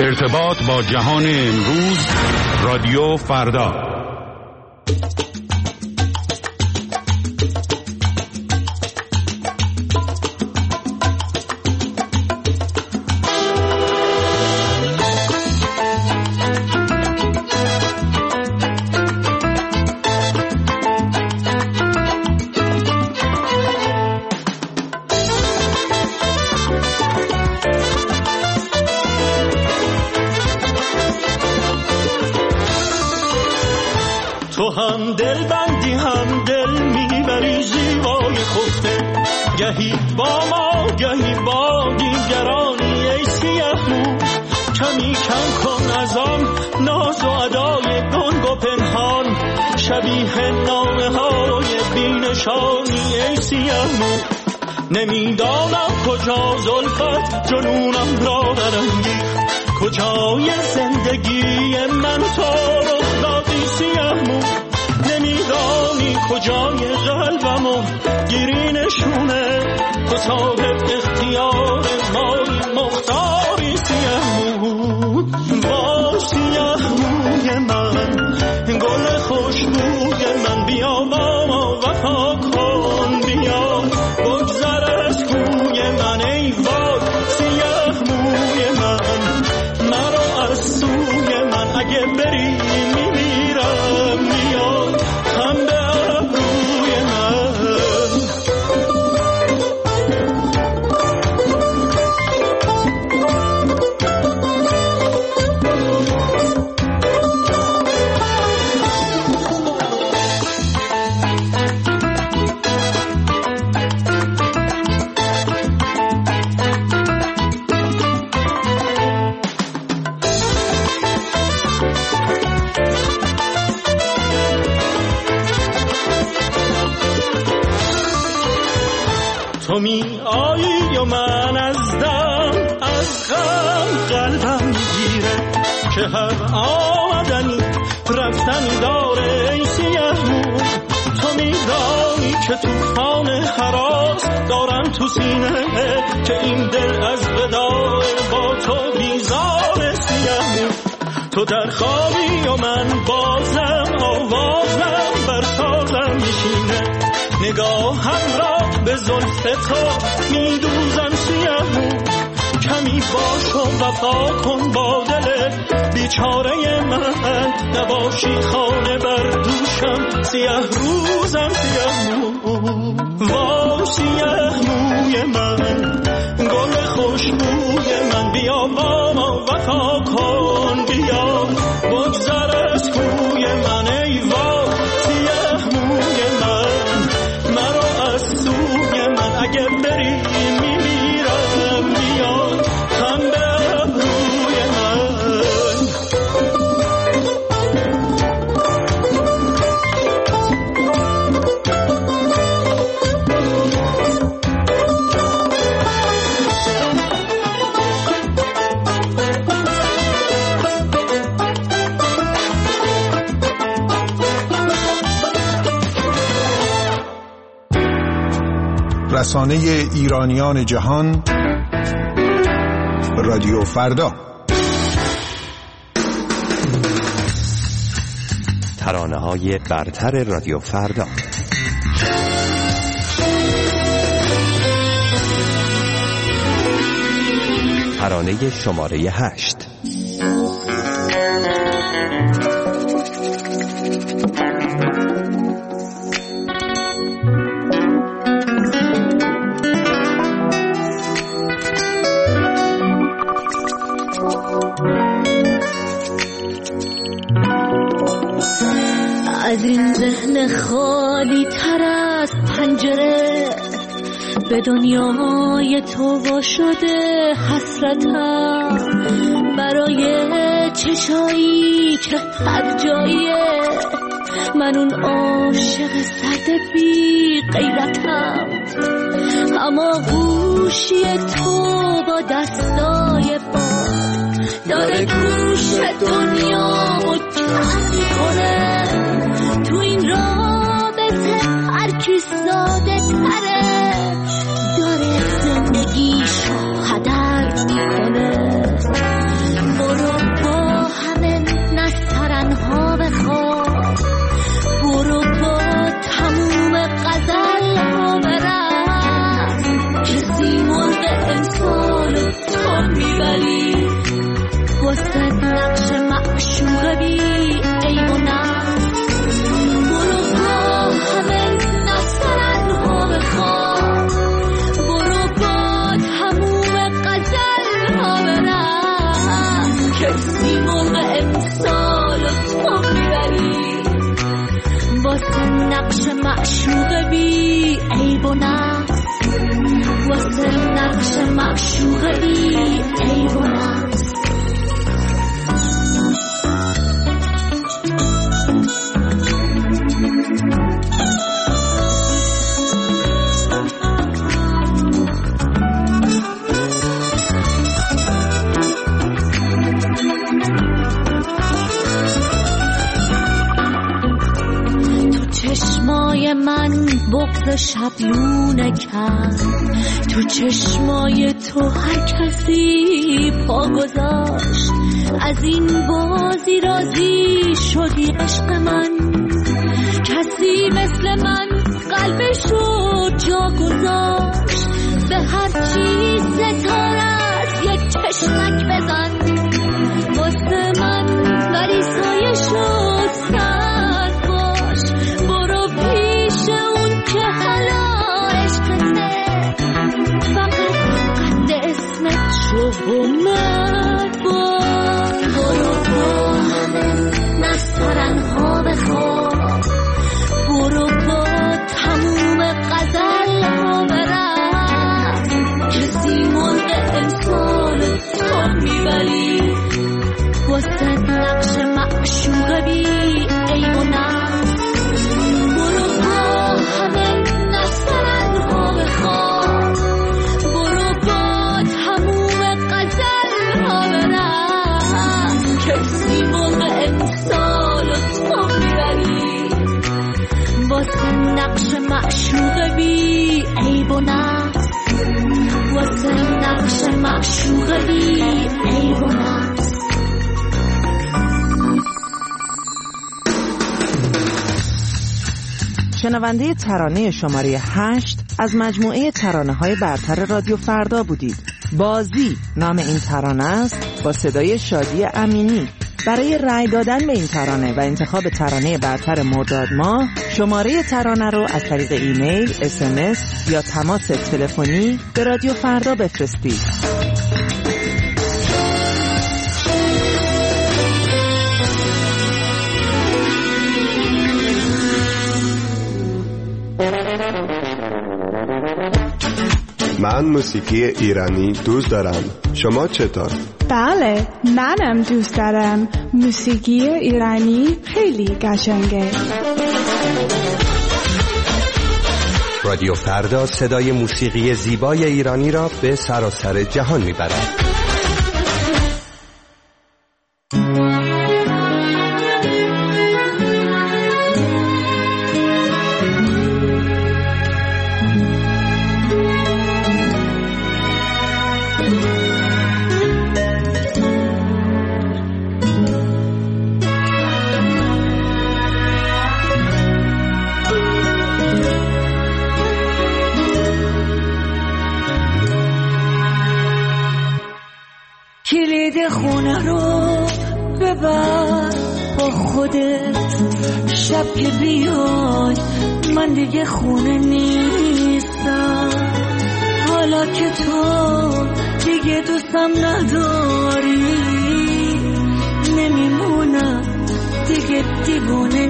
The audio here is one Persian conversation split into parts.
ارتباط با جهان امروز، رادیو فردا. تو هم دل بندی هم دل میبری زیبای خفته، گهی با ما گهی با دیگرانی. ای سیاه مو کمی کم کن از آن ناز و ادای گنگ و پنهان، شبیه نامه های بینشانی. ای سیاه مو نمیدانم کجا زلفت جنونم را برانگیخت، کجای زندگی من تو رخ دادی سیاه مو. نمیدانی کجای قلبمو گیری نشونه، تو صاحب اختیار مایی مختاری سیاه مو. با سیاه موی من گل خوشبوی من، بیا با ما وفا کن، بیا بگذر از کوی من. ای وای سیاه موی من، مرا از سوی من اگه بری میمیرم، بیا هم به ابروی من. تو می آیی و من از دم از غم قلبم میگیره، که هر آمدنی رفتنی داره. ای سیاه مو تو میدانی که توفان هراس دارم تو سینه، که این دل از وداع با تو بیزاره. سیاه مو تو در خوابی و من بازم آوازم بر تازم میشینه، نگاهم را به زلف تو میدوزم سیاه مو. کمی باش و وفا کن با دل بیچاره من، نباشی خانه بر دوشم سیاه روزم سیاه مو. وا سیاه موی من گل خوشبوی من، بیا با ما وفا کن، بیا بگذر از کوی من. ای وای سیاه موی من، مرا از سوی من اگه بری میمیرم، بیا هم به ابروی من. رسانه ایرانیان جهان، رادیو فردا. ترانه‌های برتر رادیو فردا. ترانه شماره 8. از این ذهن خالی تر از پنجره، به دنیای تو وا شده حسرتم، برای چشایی که هر جاییه من اون عاشق سرد بی غیرتم. اما گوشی تو با دستای باد داره گوش دنیامو کم میکنه، تو این رابطه هر کی ساده تره داره زندگیشو هدر میکنه. برو امسال و تو میبری، واسه نقش معشوق بی عیب و نقص، واسه نقش معشوق بی عیب و نقص. چشمای من بغض شبلونه کرد، تو چشمای تو هر کسی پا گذاشت، از این بازی راضی شدی عشق من، کسی مثل من قلبشو جا گذاشت، به هر چیز ستارت یک چشمک بزن، واسه من ولی سایشو سرد باش، برو پیش اون که حالا عشقته، فقط قد اسمت شو و مرد باش، برو با همه نسترنها بخواب، برو با تموم غزل ها برد، کسی مرغ امسال تو میبری، واسه نقش معشوق بی عیب و نقص، برو با همه نسترنها بخواب، برو با تموم غزل ها برد، کسی مرغ امسال تو میبری، واسه نقش معشوق بی عیب و نقص، واسه نقش معشوق بی عیب و نقص. شنونده ترانه شماره 8 از مجموعه ترانه‌های برتر رادیو فردا بودید. بازی نام این ترانه است با صدای شادی امینی. برای رأی دادن به این ترانه و انتخاب ترانه برتر مرداد ماه، شماره ترانه رو از طریق ایمیل، SMS یا تماس تلفنی به رادیو فردا بفرستید. من موسیقی ایرانی دوست دارم. شما چطور؟ بله، منم دوست دارم. موسیقی ایرانی خیلی قشنگه. رادیو فردا صدای موسیقی زیبای ایرانی را به سراسر جهان میبرد. کلید خونه رو ببر با خودت، شب که بیای من دیگه خونه نیستم، حالا که تو دیگه دوستم نداری، نمیمونم دیگه دیوونه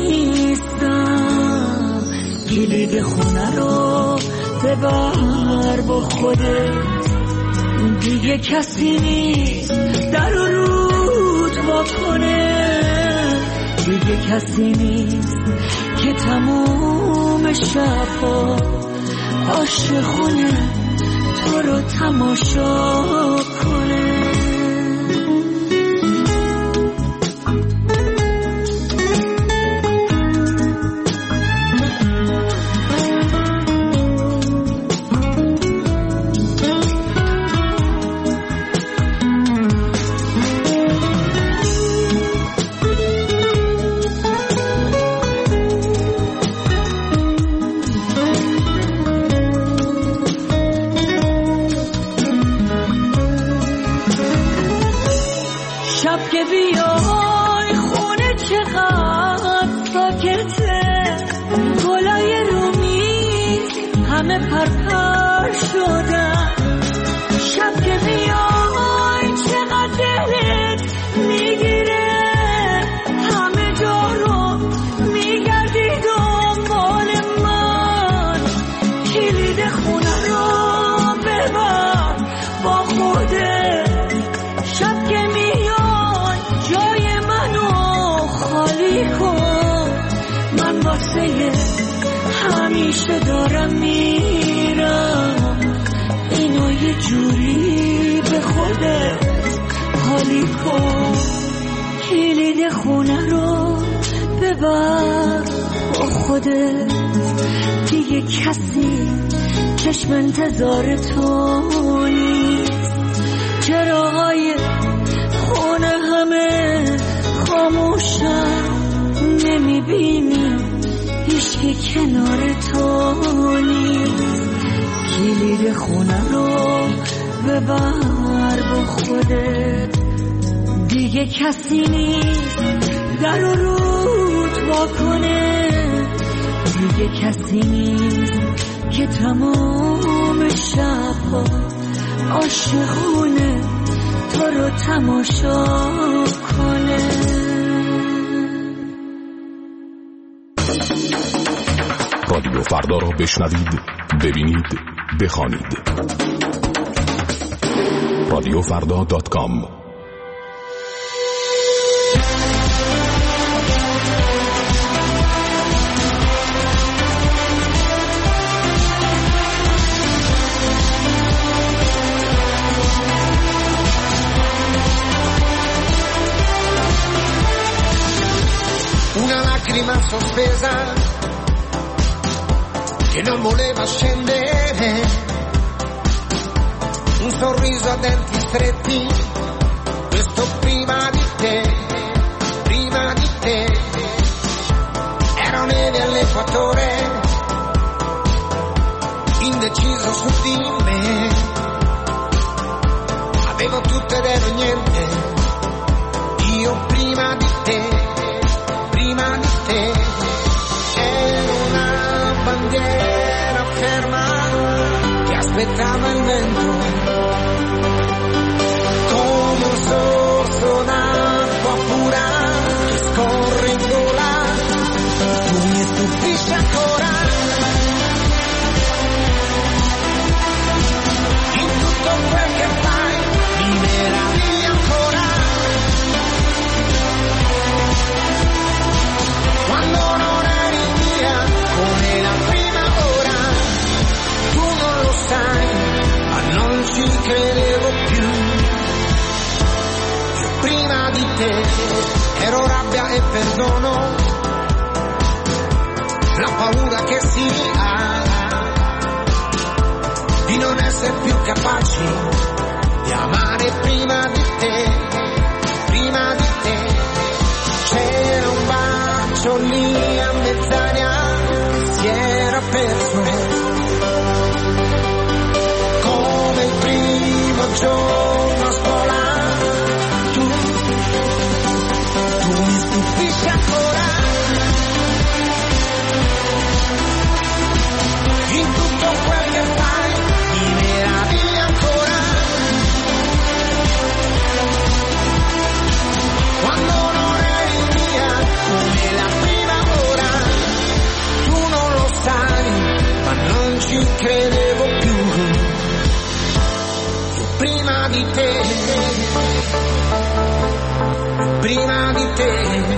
نیستم. کلید خونه رو ببر با خودت، دیگه کسی نیست در رود واکنه، دیگه کسی نیست که تموم شبا عاشقونه تو رو تماشا کنه. شب که بیای خونه چقدر ساکته، گلای رومی همه پرپر شدن، شب که بیای چقدر دلت میگیره عوضی کن، کلید خونه رو ببر با خودت، دیگه کسی چشم انتظار تو نیست. چراهای خونه همه خاموشن، نمیبینی هیچکی کنار تو نیست. کلید خونه رو ببر با خودت، دیگه کسی نیست در رو رود واکنه، دیگه کسی نیست که تمام شبها عاشقونه تو رو تماشا کنه. رادیو فردا را بشنوید، ببینید، بخوانید. رادیوفردا.com. Una lacrima sospesa che non voleva scendere, un sorriso a denti stretti, questo prima di te, ero neve all'equatore, indeciso su di me, avevo tutto ed ero niente, io prima di te, ero una bandiera ferma che aspettava il vento, come un sorso d'acqua pura che scorre in gola, tu mi stupisci ancora, in tutto quel che fai mi meravigli ancora, quando non eri via come la prima ora, tu non lo sai, ma non ci credevo più. Io prima di te ero rabbia e perdono, la paura che si ha di non essere più capaci di amare prima di te, c'era un bacio lì a mezz'aria, si era perso come il primo giorno a scuola, tu mi stupisci ancora, in tutto quel che fai mi meravigli ancora, quando non eri via come la prima ora, tu non lo sai, ma non ci credevo più. Io prima di te,